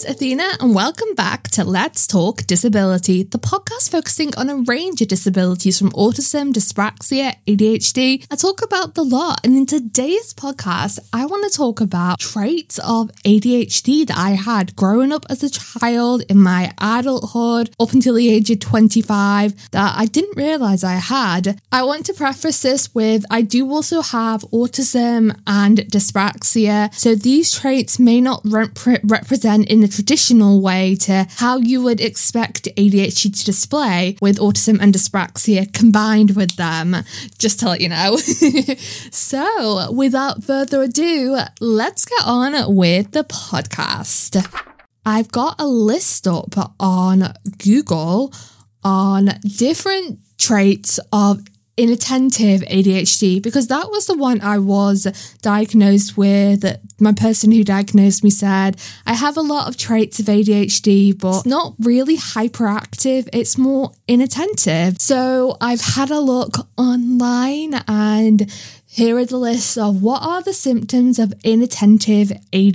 Athena, and welcome back to Let's Talk Disability, the podcast focusing on a range of disabilities from autism, dyspraxia, ADHD. I talk about the lot, and in today's podcast, I want to talk about traits of ADHD that I had growing up as a child, in my adulthood, up until the age of 25, that I didn't realise I had. I want to preface this with, I do also have autism and dyspraxia, so these traits may not represent in a traditional way to how you would expect ADHD to display with autism and dyspraxia combined with them, just to let you know. So, without further ado, let's get on with the podcast. I've got a list up on Google on different traits of inattentive ADHD, because that was the one I was diagnosed with. My person who diagnosed me said, I have a lot of traits of ADHD, but it's not really hyperactive, it's more inattentive. So I've had a look online, and here are the lists of what are the symptoms of inattentive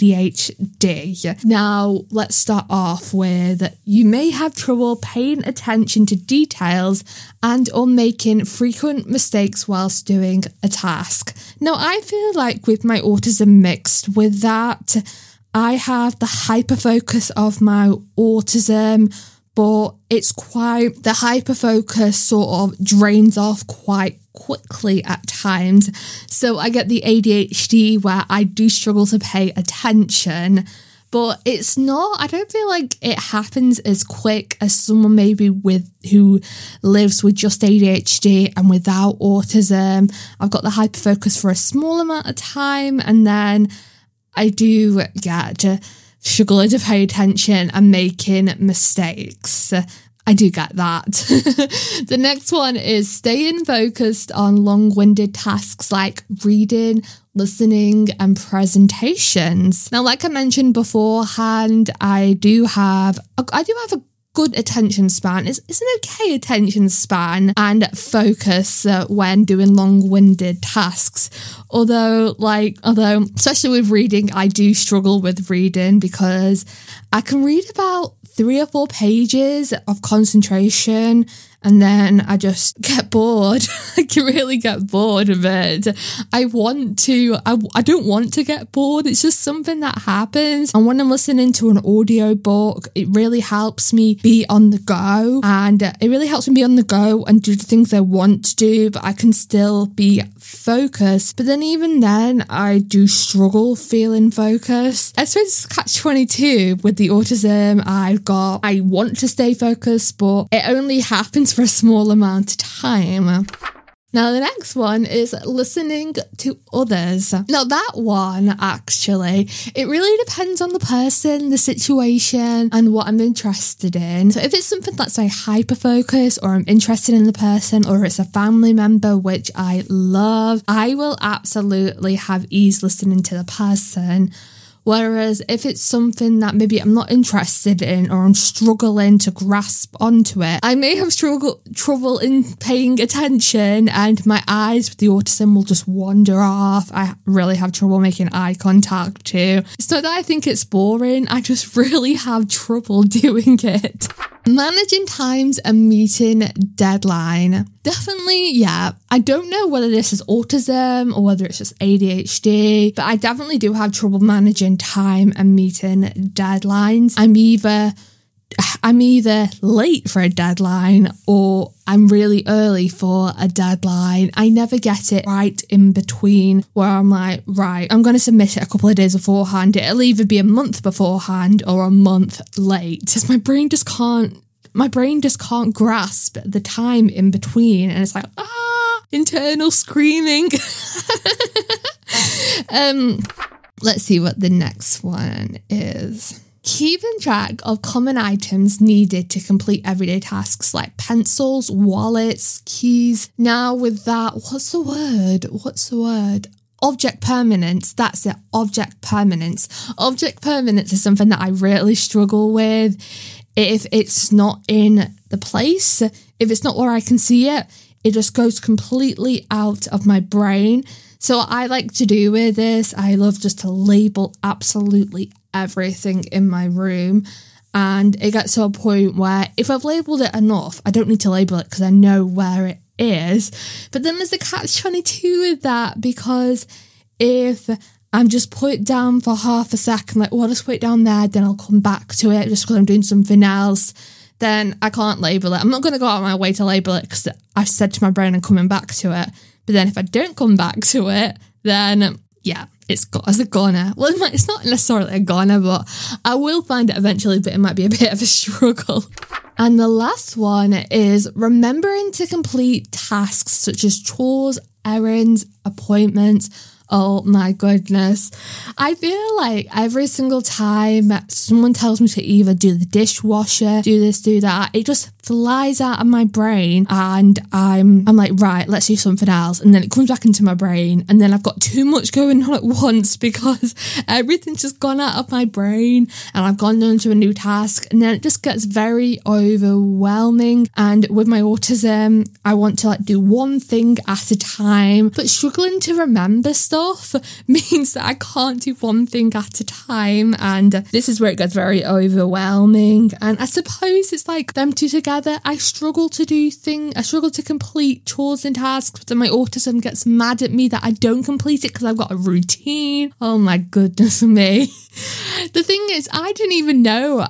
ADHD. Now, let's start off with, you may have trouble paying attention to details and or making frequent mistakes whilst doing a task. Now, I feel like with my autism mixed with that, I have the hyperfocus of my autism, but it's quite, the hyperfocus sort of drains off quite quickly at times. So I get the ADHD where I do struggle to pay attention, but it's not, I don't feel like it happens as quick as someone maybe with who lives with just ADHD and without autism. I've got the hyperfocus for a small amount of time, and then I do get struggling to pay attention and making mistakes. I do get that. The next one is staying focused on long-winded tasks like reading, listening, and presentations. Now, like I mentioned beforehand, I do have a good attention span. It's an okay attention span and focus when doing long-winded tasks. Although, especially with reading, I do struggle with reading because I can read about 3 or 4 pages of concentration and then I just get bored. I can really get bored of it. I don't want to get bored. It's just something that happens. And when I'm listening to an audio book, it really helps me be on the go. And it really helps me be on the go and do the things I want to do, but I can still be focused. But then even then, I do struggle feeling focused. I suppose it's catch-22 with the autism. I want to stay focused, but it only happens for a small amount of time. Now, the next one is listening to others. Now, that one, actually, it really depends on the person, the situation, and what I'm interested in. So if it's something that's like hyper-focus, or I'm interested in the person, or it's a family member, which I love, I will absolutely have ease listening to the person. Whereas if it's something that maybe I'm not interested in or I'm struggling to grasp onto it, I may have trouble in paying attention, and my eyes with the autism will just wander off. I really have trouble making eye contact too. It's not that I think it's boring, I just really have trouble doing it. Managing times and meeting deadline. Definitely, yeah. I don't know whether this is autism or whether it's just ADHD, but I definitely do have trouble managing time and meeting deadlines. I'm either late for a deadline or I'm really early for a deadline. I never get it right in between where I'm like, right, I'm going to submit it a couple of days beforehand. It'll either be a month beforehand or a month late. Because my brain just can't grasp the time in between. And it's like, internal screaming. Let's see what the next one is. Keeping track of common items needed to complete everyday tasks like pencils, wallets, keys. Now with that, what's the word? Object permanence. That's it. Object permanence. Object permanence is something that I really struggle with. If it's not in the place, if it's not where I can see it, it just goes completely out of my brain. So what I like to do with this, I love just to label absolutely everything in my room. And it gets to a point where if I've labelled it enough, I don't need to label it because I know where it is. But then there's a catch-22 with that, because if I'm just put it down for half a second, like, oh, I'll just put it down there, then I'll come back to it just because I'm doing something else, then I can't label it. I'm not going to go out of my way to label it because I've said to my brain I'm coming back to it. But then if I don't come back to it, then yeah, it's a goner. Well, it's not necessarily a goner, but I will find it eventually, but it might be a bit of a struggle. And the last one is remembering to complete tasks such as chores, errands, appointments. Oh my goodness. I feel like every single time someone tells me to either do the dishwasher, do this, do that, it just flies out of my brain and I'm like, right, let's do something else. And then it comes back into my brain and then I've got too much going on at once because everything's just gone out of my brain and I've gone on to a new task, and then it just gets very overwhelming. And with my autism, I want to like do one thing at a time, but struggling to remember stuff means that I can't do one thing at a time, and this is where it gets very overwhelming. And I suppose it's like them two together. I struggle to complete chores and tasks, but then my autism gets mad at me that I don't complete it because I've got a routine. Oh my goodness me. The thing is, I didn't even know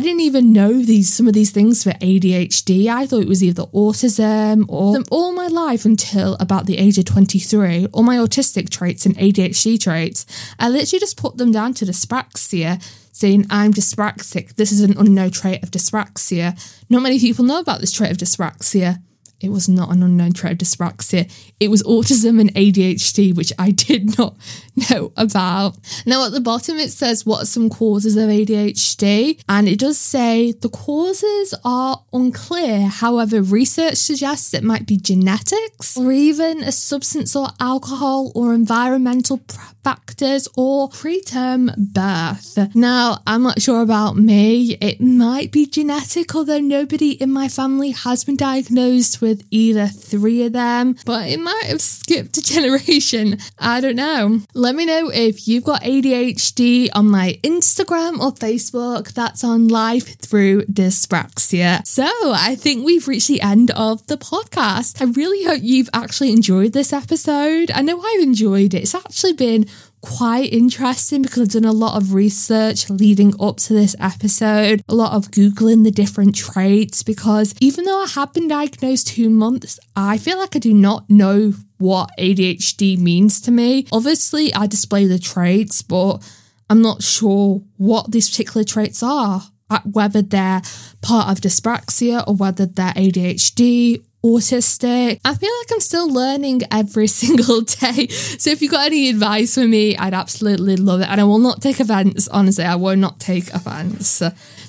some of these things for ADHD. I thought it was either autism or all my life until about the age of 23. All my autistic traits and ADHD traits, I literally just put them down to dyspraxia, saying I'm dyspraxic. This is an unknown trait of dyspraxia. Not many people know about this trait of dyspraxia. It was not an unknown trait of dyspraxia. It was autism and ADHD, which I did not know about. Now, at the bottom, it says, what are some causes of ADHD? And it does say the causes are unclear. However, research suggests it might be genetics or even a substance or alcohol or environmental factors or preterm birth. Now, I'm not sure about me. It might be genetic, although nobody in my family has been diagnosed with either three of them, but it might have skipped a generation. I don't know. Let me know if you've got ADHD on my Instagram or Facebook. That's on Life Through Dyspraxia. So I think we've reached the end of the podcast. I really hope you've actually enjoyed this episode. I know I've enjoyed it. It's actually been quite interesting because I've done a lot of research leading up to this episode, a lot of Googling the different traits, because even though I have been diagnosed 2 months, I feel like I do not know what ADHD means to me. Obviously, I display the traits, but I'm not sure what these particular traits are, whether they're part of dyspraxia or whether they're ADHD, autistic. I feel like I'm still learning every single day. So if you've got any advice for me, I'd absolutely love it. And I will not take offense. Honestly, I will not take offense.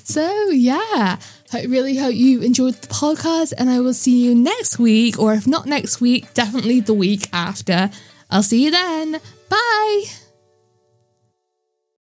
So yeah, I really hope you enjoyed the podcast, and I will see you next week, or if not next week, definitely the week after. I'll see you then. Bye.